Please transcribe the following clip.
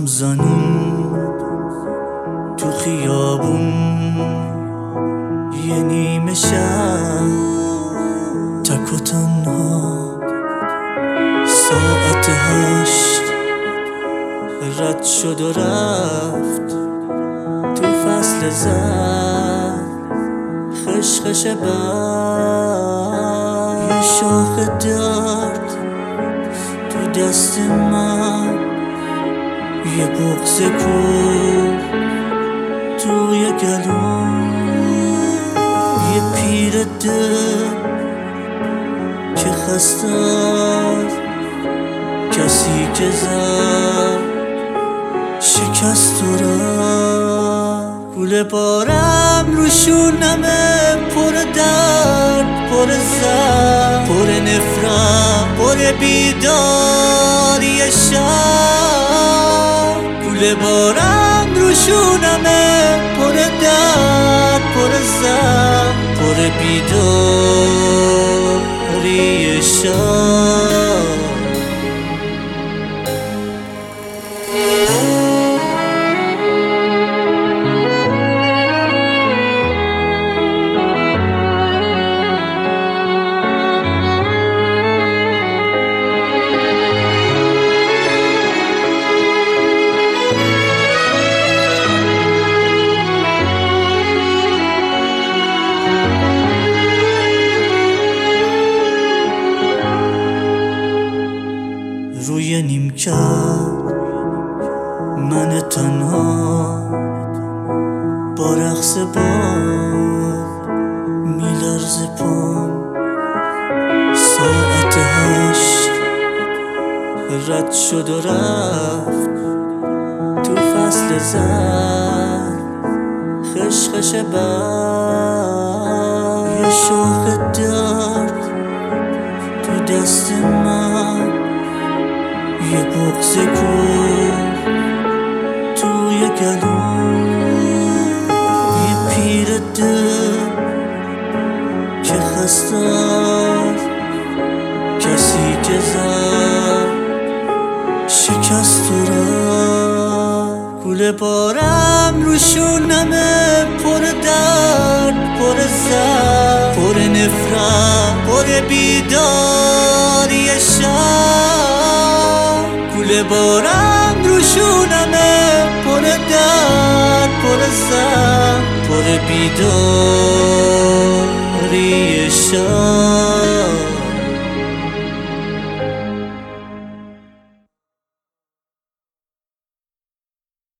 زنون تو خیابون، یه نیمه شب تک و تنها، ساعت 8 رد شد و رفت تو فصل زرد، خشخش برگ، یه شاخ درد تو دست من، یه بغض کور توی گلوم، یه پیر دل که خسته است، کسی که زد شکست و رفت. کوله بارم رو شونمه، پر درد، پر زخم، پر نفرت، پر بیداری شب. کوله بارم رو شونمه، پر درد، پر زخم، پر بیداری شب. روی نیمکت من تنها با رقص باد میلرزه پام، ساعت 8 رد شد و رفت تو فصل زرد، خشخش برگ، یه شاخ درد تو دست من، یه بغض کور توی گلوم، یه پیر دل که خسته است، کسی که زد شکست و رفت. کوله بارم رو شونمه، پر درد، پر زخم، پر نفرت، پر بیداری شب. کوله بارم رو شونمه، پر درد، پر زخم، پر بیداری شب.